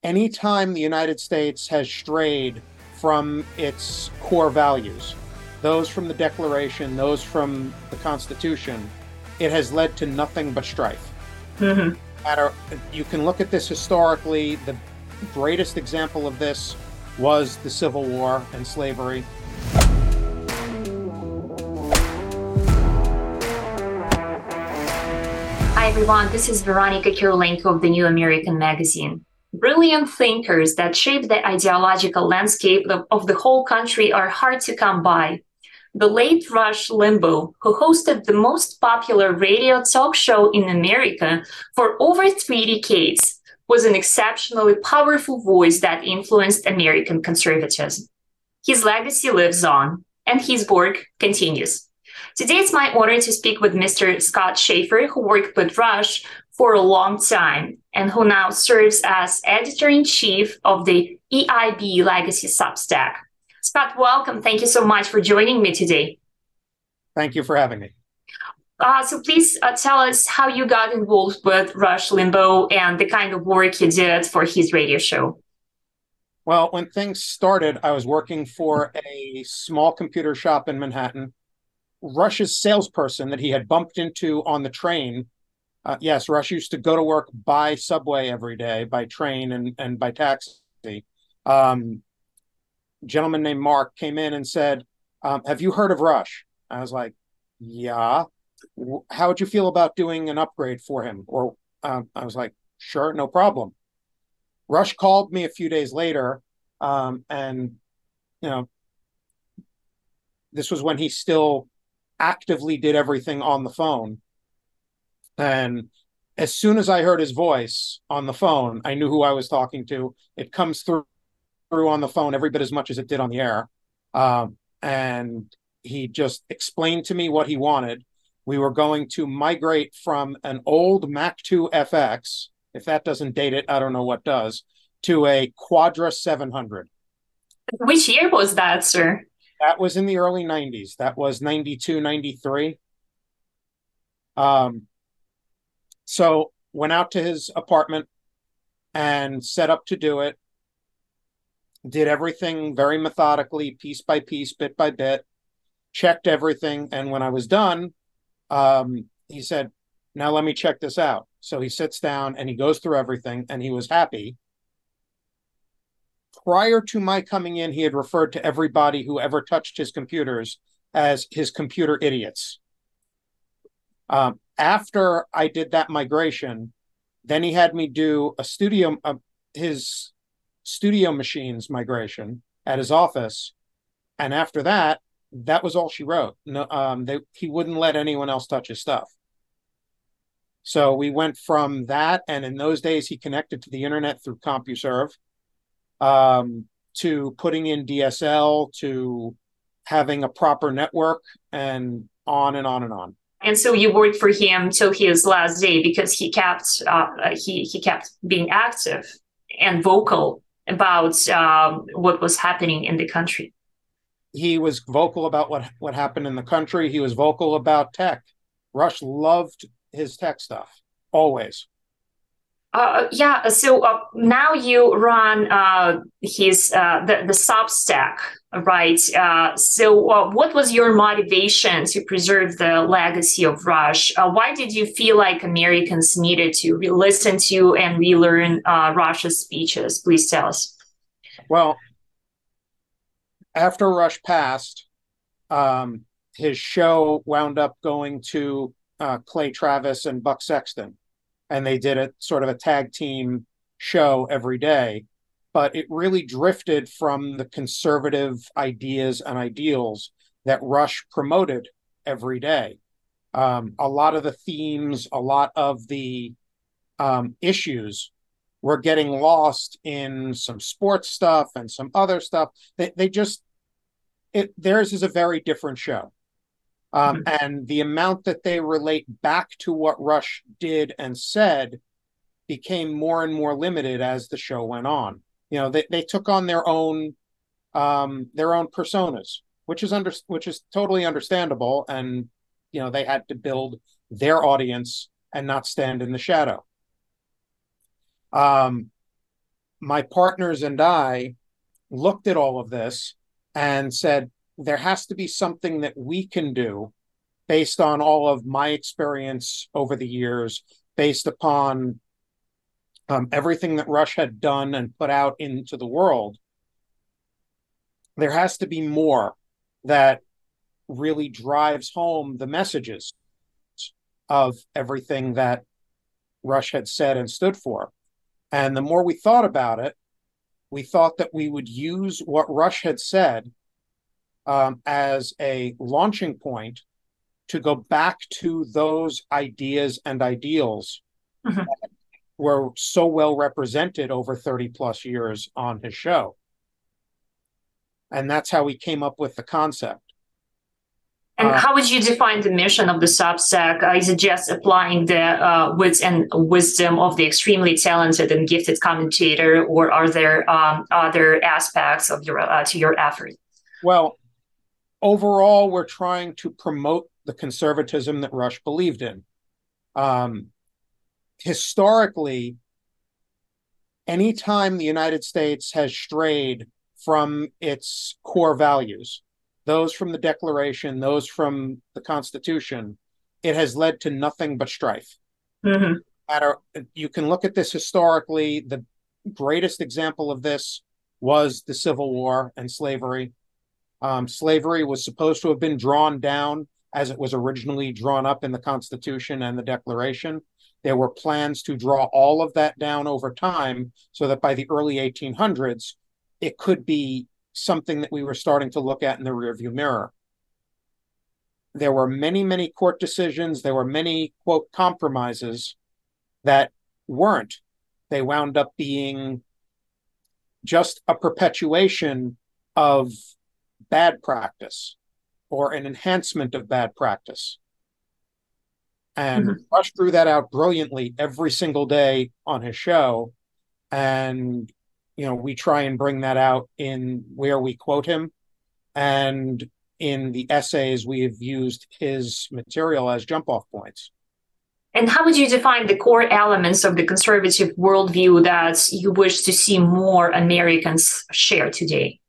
anytime the United States has strayed from its core values, those from the Declaration, those from the Constitution, it has led to nothing but strife. Hmm. You can look at this historically. The greatest example of this was the Civil War and slavery. Hi, everyone. This is Veronica Kirilenko of the New American Magazine. Brilliant thinkers that shape the ideological landscape of the whole country are hard to come by. The late Rush Limbaugh, who hosted the most popular radio talk show in America for over 3 decades, was an exceptionally powerful voice that influenced American conservatism. His legacy lives on, and his work continues. Today, it's my honor to speak with Mr. Scott Shafer, who worked with Rush for a long time and who now serves as editor-in-chief of the EIB Legacy Substack. Scott, welcome. Thank you so much for joining me today. Thank you for having me. So please tell us how you got involved with Rush Limbaugh and the kind of work you did for his radio show. Well, when things started, I was working for a small computer shop in Manhattan. Rush's salesperson that he had bumped into on the train. Yes, Rush used to go to work by subway every day, by train and by taxi. Gentleman named Mark came in and said, have you heard of Rush? I was like, yeah. How would you feel about doing an upgrade for him? Or I was like, sure, no problem. Rush called me a few days later, and this was when he still actively did everything on the phone. And as soon as I heard his voice on the phone, I knew who I was talking to. It comes through on the phone every bit as much as it did on the air. And he just explained to me what he wanted. We were going to migrate from an old Mac 2 FX, if that doesn't date it, I don't know what does, to a Quadra 700. Which year was that, sir? That was in the early 90s. That was 92, 93. So went out to his apartment and set up to do it. Did everything very methodically, piece by piece, bit by bit, checked everything. And when I was done, he said, now let me check this out. So he sits down and he goes through everything and he was happy. Prior to my coming in, he had referred to everybody who ever touched his computers as his computer idiots. After I did that migration, then he had me do his studio machines migration at his office. And after that, that was all she wrote. No, he wouldn't let anyone else touch his stuff. So we went from that, and in those days, he connected to the internet through CompuServe, to putting in DSL, to having a proper network, and on and on and on. And so you worked for him till his last day because he kept he kept being active and vocal about what was happening in the country. He was vocal about what happened in the country. He was vocal about tech. Rush loved his tech stuff, always. So now you run the Substack, right? What was your motivation to preserve the legacy of Rush? Why did you feel like Americans needed to listen to and relearn Rush's speeches? Please tell us. Well, after Rush passed, his show wound up going to Clay Travis and Buck Sexton. And they did a sort of a tag team show every day. But it really drifted from the conservative ideas and ideals that Rush promoted every day. A lot of the themes, a lot of the issues were getting lost in some sports stuff and some other stuff. Theirs is a very different show. And the amount that they relate back to what Rush did and said became more and more limited as the show went on. They took on their own personas, which is totally understandable. And, they had to build their audience and not stand in the shadow. my partners and I looked at all of this and said, there has to be something that we can do based on all of my experience over the years, based upon everything that Rush had done and put out into the world. There has to be more that really drives home the messages of everything that Rush had said and stood for. And the more we thought about it, we thought that we would use what Rush had said as a launching point to go back to those ideas and ideals that were so well represented over 30 plus years on his show. And that's how we came up with the concept. And how would you define the mission of the Substack? Is it just applying the wits and wisdom of the extremely talented and gifted commentator, or are there other aspects of your to your effort? Well, overall, we're trying to promote the conservatism that Rush believed in. Historically, anytime the United States has strayed from its core values, those from the Declaration, those from the Constitution, it has led to nothing but strife. You can look at this historically. The greatest example of this was the Civil War and slavery. Slavery was supposed to have been drawn down as it was originally drawn up in the Constitution and the Declaration. There were plans to draw all of that down over time so that by the early 1800s, it could be something that we were starting to look at in the rearview mirror. There were many, many court decisions. There were many, quote, compromises that weren't. They wound up being just a perpetuation of bad practice or an enhancement of bad practice. And Rush drew that out brilliantly every single day on his show. And we try and bring that out in where we quote him. And in the essays, we have used his material as jump-off points. And how would you define the core elements of the conservative worldview that you wish to see more Americans share today?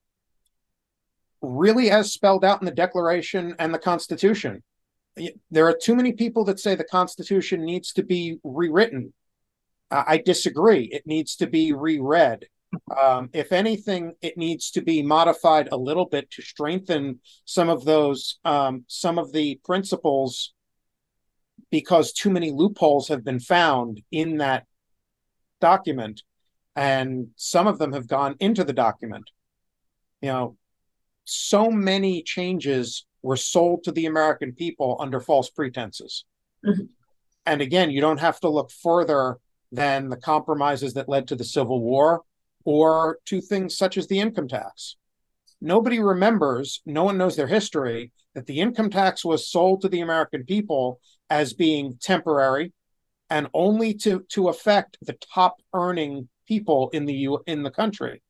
Really as spelled out in the Declaration and the Constitution. There are too many people that say the Constitution needs to be rewritten. I disagree. It needs to be reread. If anything, it needs to be modified a little bit to strengthen some of the principles, because too many loopholes have been found in that document, and some of them have gone into the document. So many changes were sold to the American people under false pretenses. And again, you don't have to look further than the compromises that led to the Civil War or to things such as the income tax. Nobody remembers, no one knows their history, that the income tax was sold to the American people as being temporary and only to affect the top earning people in the country.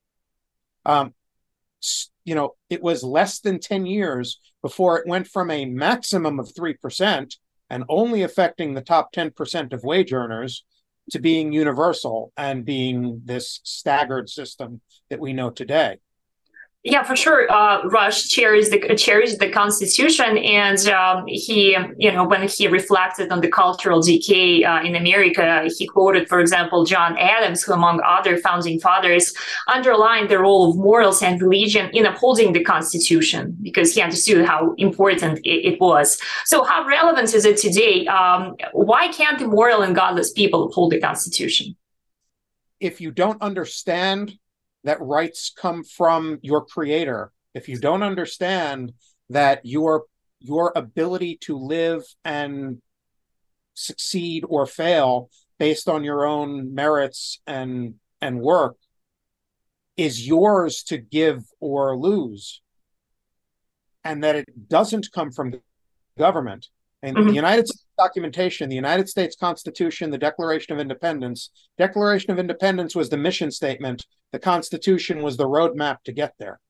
It was less than 10 years before it went from a maximum of 3% and only affecting the top 10% of wage earners to being universal and being this staggered system that we know today. Yeah, for sure. Rush cherished the Constitution, and he, when he reflected on the cultural decay in America, he quoted, for example, John Adams, who, among other founding fathers, underlined the role of morals and religion in upholding the Constitution, because he understood how important it was. So, how relevant is it today? Why can't the moral and godless people uphold the Constitution? If you don't understand that rights come from your creator, if you don't understand that your ability to live and succeed or fail based on your own merits and work is yours to give or lose, and that it doesn't come from the government. And the United States documentation, the United States Constitution, the Declaration of Independence. Declaration of Independence was the mission statement. The Constitution was the roadmap to get there.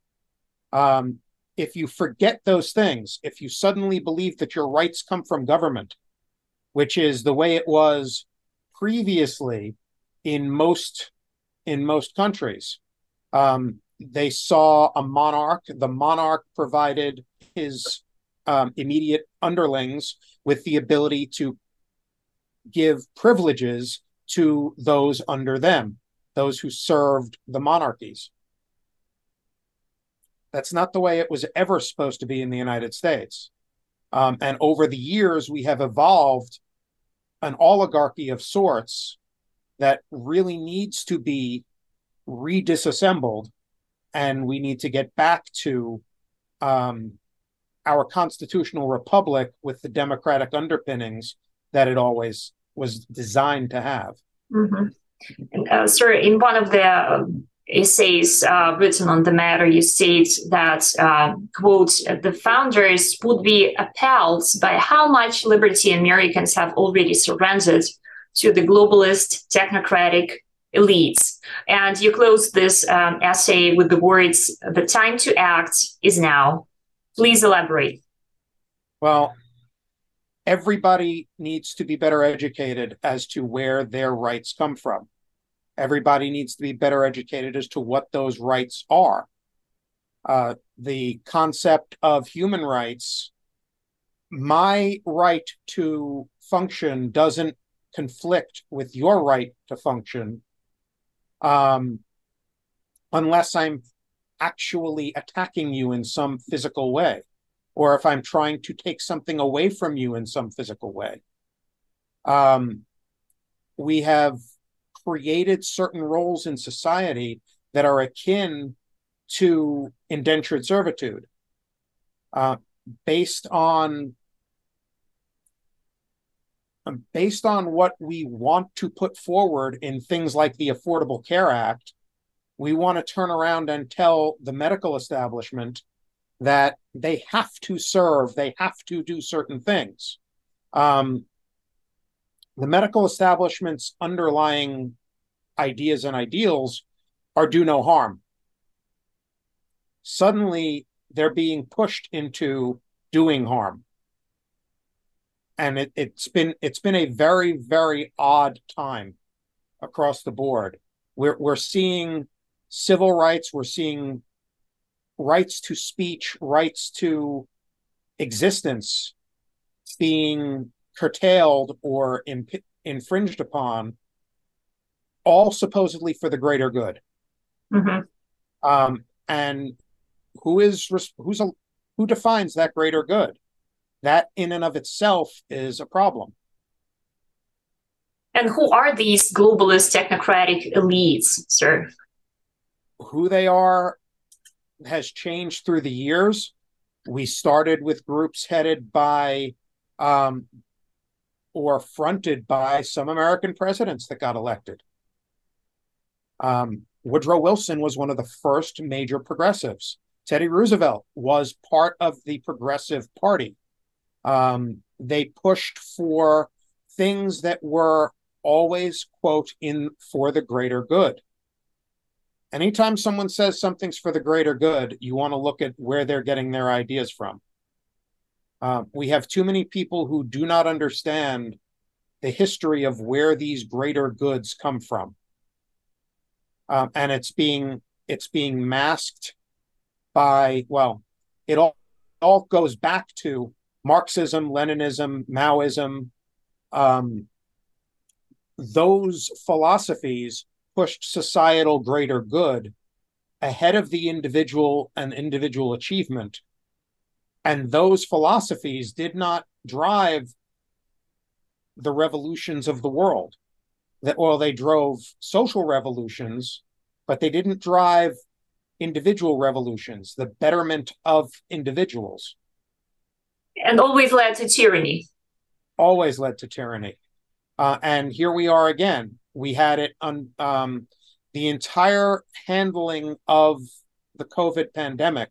If you forget those things, if you suddenly believe that your rights come from government, which is the way it was previously in most in most countries. They saw a monarch. The monarch provided his immediate underlings with the ability to give privileges to those under them, those who served the monarchies. That's not the way it was ever supposed to be in the United States. And over the years, we have evolved an oligarchy of sorts that really needs to be redisassembled, and we need to get back to our constitutional republic with the democratic underpinnings that it always was designed to have. Mm-hmm. And, sir, in one of the essays written on the matter, you state that, quote, the founders would be appalled by how much liberty Americans have already surrendered to the globalist technocratic elites. And you close this essay with the words, the time to act is now. Please elaborate. Well, everybody needs to be better educated as to where their rights come from. Everybody needs to be better educated as to what those rights are. The concept of human rights, my right to function doesn't conflict with your right to function unless I'm actually attacking you in some physical way, or if I'm trying to take something away from you in some physical way. We have created certain roles in society that are akin to indentured servitude, based on what we want to put forward in things like the Affordable Care Act. We want to turn around and tell the medical establishment that they have to serve, they have to do certain things. The medical establishment's underlying ideas and ideals are do no harm. Suddenly, they're being pushed into doing harm. And it's been a very, very odd time across the board. We're seeing civil rights, we're seeing rights to speech, rights to existence being curtailed or infringed upon, all supposedly for the greater good. Mm-hmm. And who defines that greater good? That in and of itself is a problem. And who are these globalist technocratic elites, sir? Who they are has changed through the years. We started with groups headed by or fronted by some American presidents that got elected. Woodrow Wilson was one of the first major progressives. Teddy Roosevelt was part of the Progressive Party. They pushed for things that were always, quote, in for the greater good. Anytime someone says something's for the greater good, you want to look at where they're getting their ideas from. We have too many people who do not understand the history of where these greater goods come from. And it's being masked by, well, it all goes back to Marxism, Leninism, Maoism. Those philosophies pushed societal greater good ahead of the individual and individual achievement. And those philosophies did not drive the revolutions of the world. They drove social revolutions, but they didn't drive individual revolutions, the betterment of individuals. And always led to tyranny. Always led to tyranny. And here we are again. We had it on the entire handling of the COVID pandemic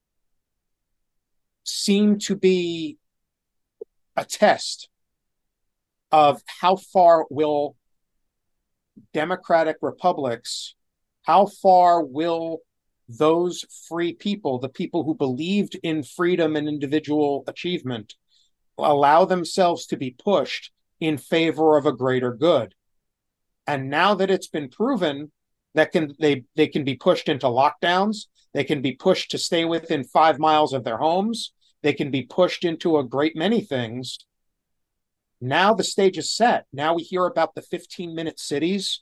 seemed to be a test of how far will democratic republics, how far will those free people, the people who believed in freedom and individual achievement, allow themselves to be pushed in favor of a greater good. And now that it's been proven They can be pushed into lockdowns. They can be pushed to stay within 5 miles of their homes. They can be pushed into a great many things. Now the stage is set. Now we hear about the 15-minute cities.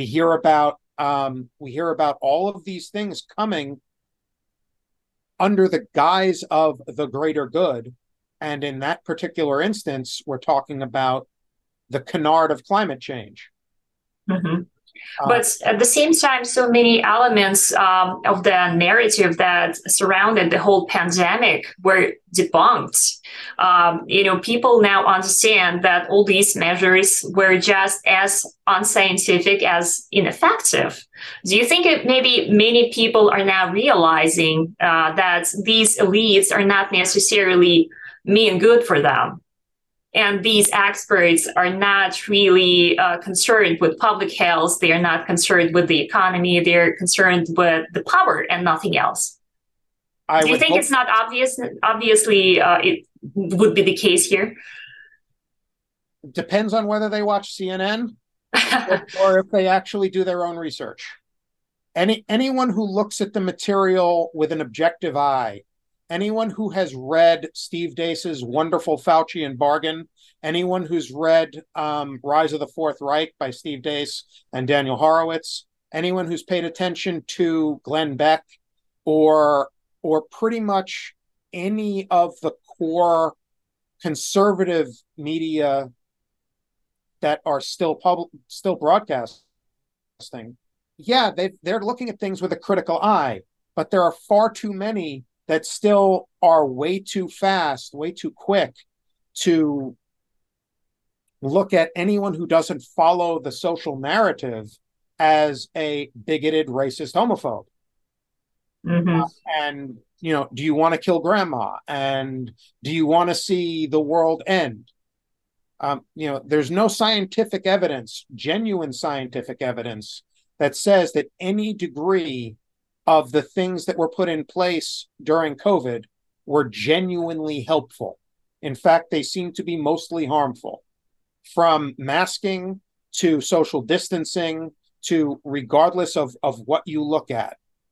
We hear about all of these things coming under the guise of the greater good. And in that particular instance, we're talking about the canard of climate change. Mhm. Uh, But at the same time, so many elements of the narrative that surrounded the whole pandemic were debunked. People now understand that all these measures were just as unscientific as ineffective. Do you think maybe many people are now realizing that these elites are not necessarily mean good for them? And these experts are not really concerned with public health. They are not concerned with the economy. They're concerned with the power and nothing else. I Do you would think hope it's not obvious? Obviously, it would be the case here. depends on whether they watch CNN or if they actually do their own research. Anyone who looks at the material with an objective eye, anyone who has read Steve Deace's wonderful Faucian bargain, anyone who's read Rise of the Fourth Reich by Steve Deace and Daniel Horowitz, anyone who's paid attention to Glenn Beck, or pretty much any of the core conservative media that are still broadcasting, yeah, they're looking at things with a critical eye, but there are far too many that still are way too fast, way too quick to look at anyone who doesn't follow the social narrative as a bigoted, racist homophobe. Mm-hmm. And, do you want to kill grandma? And do you want to see the world end? There's no scientific evidence, genuine scientific evidence, that says that any degree of the things that were put in place during COVID were genuinely helpful. In fact, they seem to be mostly harmful, from masking to social distancing to regardless of what you look at.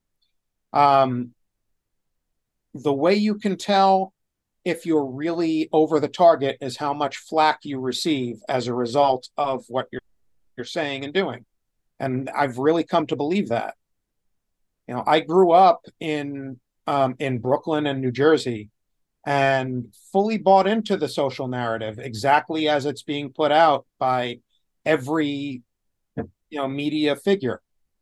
The way you can tell if you're really over the target is how much flack you receive as a result of what you're saying and doing. And I've really come to believe that. I grew up in Brooklyn and New Jersey, and fully bought into the social narrative exactly as it's being put out by every media figure.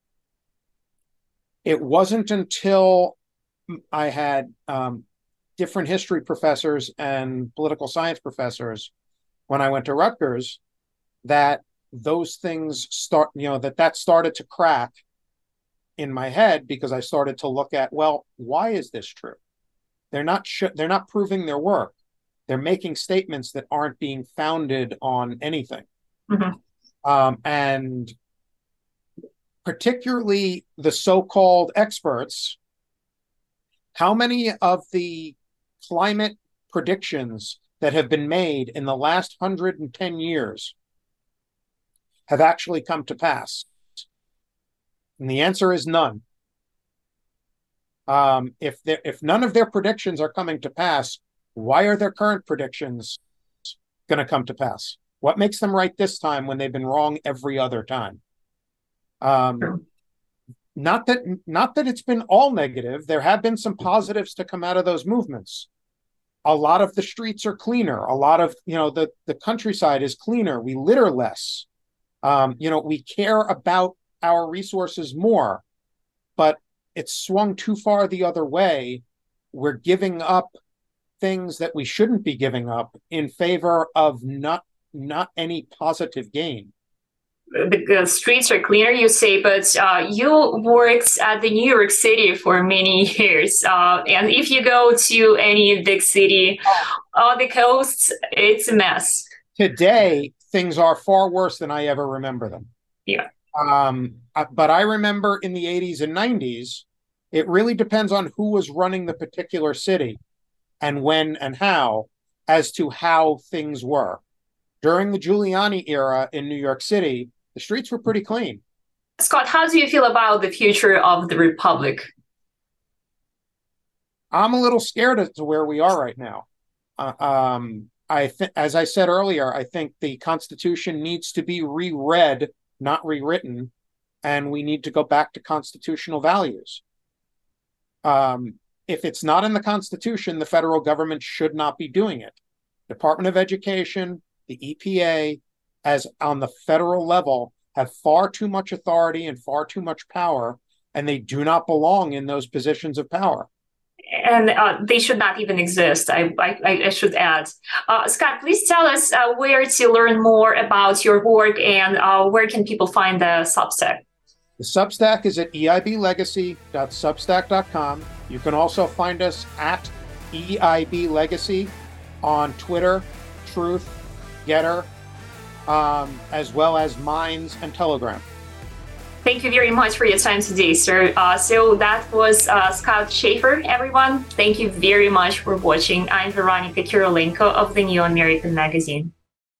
It wasn't until I had different history professors and political science professors when I went to Rutgers that those things that started to crack in my head, because I started to look at, well, why is this true? They're not proving their work. They're making statements that aren't being founded on anything. Mm-hmm. And particularly the so-called experts, how many of the climate predictions that have been made in the last 110 years have actually come to pass? And the answer is none. If none of their predictions are coming to pass, why are their current predictions going to come to pass? What makes them right this time when they've been wrong every other time? Sure. Not that it's been all negative. There have been some positives to come out of those movements. A lot of the streets are cleaner. A lot of the countryside is cleaner. We litter less. We care about our resources more, but it's swung too far the other way. We're giving up things that we shouldn't be giving up in favor of not any positive gain. The streets are cleaner, you say, but you worked at the New York City for many years. And if you go to any big city on the coast, it's a mess. Today, things are far worse than I ever remember them. Yeah. But I remember in the 80s and 90s, it really depends on who was running the particular city and when and how, as to how things were. During the Giuliani era in New York City, the streets were pretty clean. Scott, how do you feel about the future of the Republic? I'm a little scared as to where we are right now. As I said earlier, I think the Constitution needs to be reread, not rewritten, and we need to go back to constitutional values. If it's not in the Constitution, the federal government should not be doing it. Department of Education, the EPA, as on the federal level, have far too much authority and far too much power, and they do not belong in those positions of power. And they should not even exist, I should add. Scott, please tell us where to learn more about your work and where can people find the Substack? The Substack is at eiblegacy.substack.com. You can also find us at eiblegacy on Twitter, Truth, Getter, as well as Minds and Telegram. Thank you very much for your time today, sir. So that was Scott Shafer, everyone. Thank you very much for watching. I'm Veronica Kirilenko of the New American Magazine.